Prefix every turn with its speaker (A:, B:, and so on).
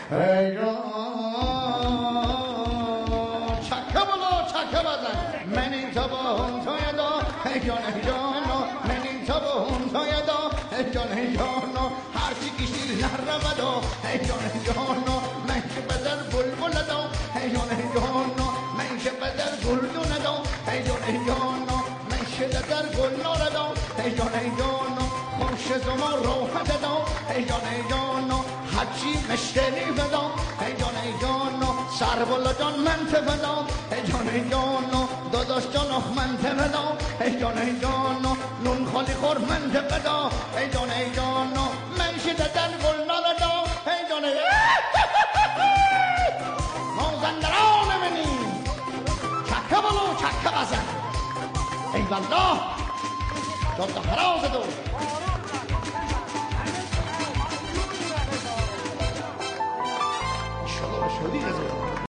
A: ای چکه بالا چکه بزن من این تباهم تویدا ای جان ای جانا من این تباهم تویدا ای جان ای جانا هرچی کشی نرمدا ای جان ای جانا من که بدر بلبل دا ای جان ای جانا من که بدر گلدون دا ای جان ای جانا من که بدر گلنار دا ای جان ای جانا خوش زما روحت دا ای جان ای جانا هرچی مشتری بدا ای جان ای جانا سربالا جان من بدا ای جان ای جانا داداش جان من بدا ای جان ای جانا نون خالی خور من بدا ای جان ای جانا من شدتن گل نادا ای جان ای مازندران منی چکه بلو چکه بزن ای والله جاد حراز دو شدی